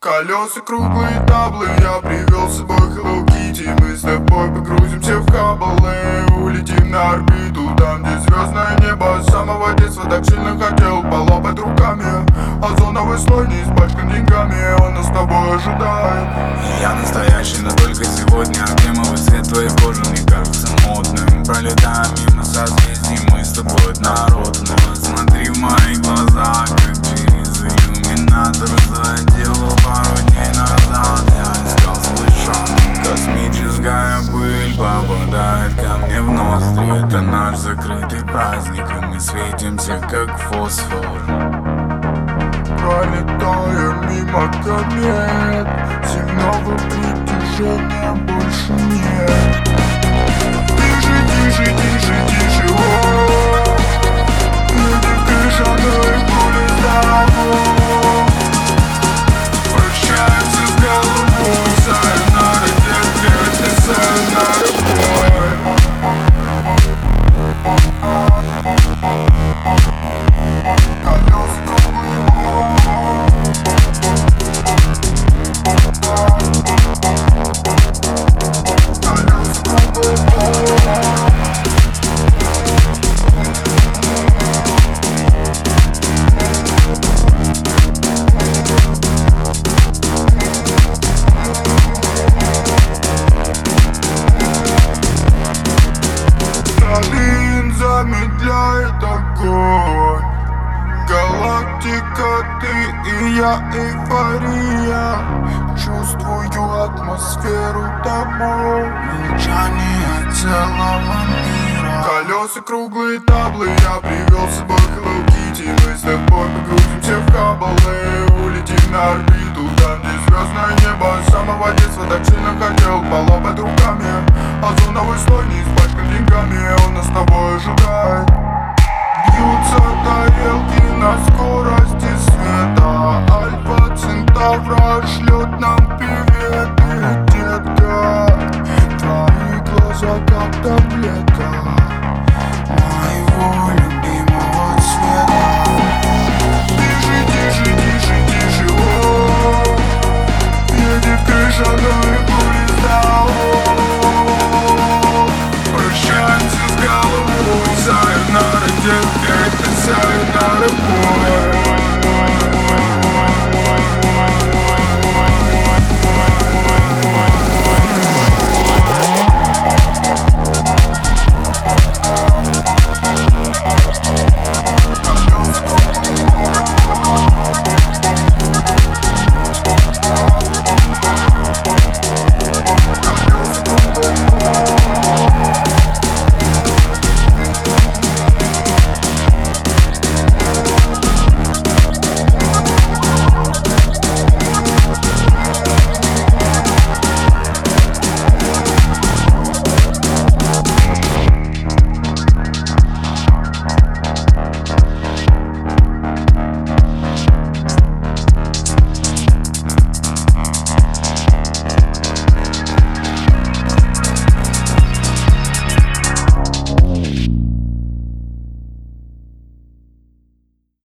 Колеса круглые таблы, я привел с собой Hello Kitty. Мы с тобой погрузимся в кабалы, улетим на орбиту, там где звездное небо. С самого детства так сильно хотел полопать руками озоновый слой, не испачкан деньгами, он нас с тобой ожидает. Я настоящий, но только сегодня. Кремовый цвет твоей кожи мне кажется модным. Пролетаем мимо созвездий, мы с тобой однородны. Посмотри в мои глаза, как через иллюминатор. Заделал пару дней назад, я искал свой шанс. Космическая пыль попадает ко мне в ноздри. Это наш закрытый праздник, и мы светимся как фосфор. Пролетаем мимо комет, сигналов притяжения больше нет. Тише, тише, тише, тише, о, люди крышаной пули зовут. Прощаются с головой, сайонара, детки, сайонара, бой. Адреналин замедляет огонь. Галактика, ты и я, эйфория. Чувствую атмосферу домой, молчание целого мира. Колеса круглые таблы, я привел с собой Hello Kitty. Мы с тобой погрузимся в кабалы, улетим на орбиту, там где звездное небо. С самого детства так сильно хотел полопать руками озоновый слой, не испачкан деньгами, он нас с тобой ожидает. Бьются тарелки на скорости света, Альфа